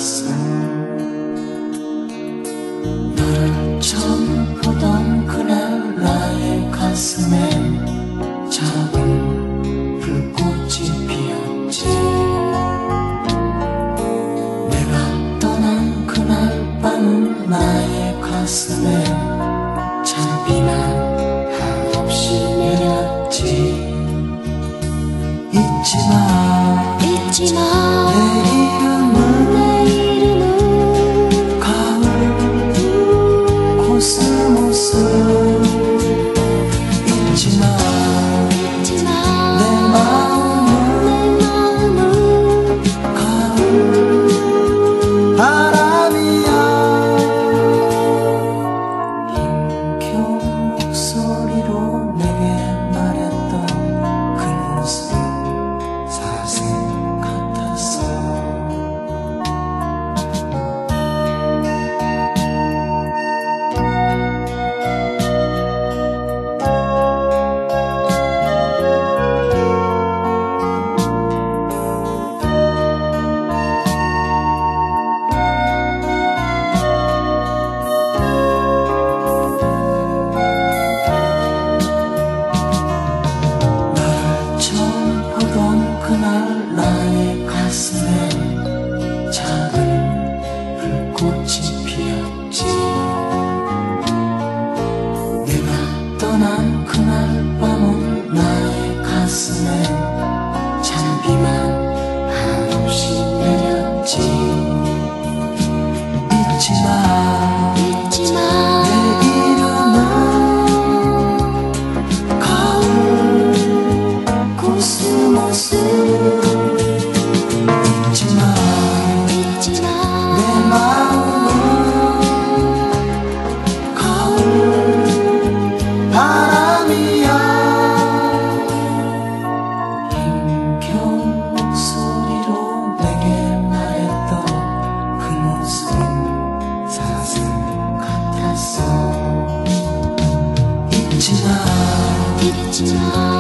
같았어. 너를 처음 보던 그날 나의 가슴에 작은 불꽃이 피었지. 내가 떠난 그날 밤은 나의 가슴에 찬비만 한없이 내렸지. 잊지마 내 이름은 가을 코스모스. 잊지마 내 마음은 가을 바람이야. 힘겨운 목소리로 내게 말했던 그 모습 사슴 같았어. 그날 나의 가슴에 작은 불꽃이 피었지. 내가 떠난 그날 밤은 나의 가슴에 찬비만 한없이 내렸지. 잊지마 내 이름은 가을 코스모스. 잊지마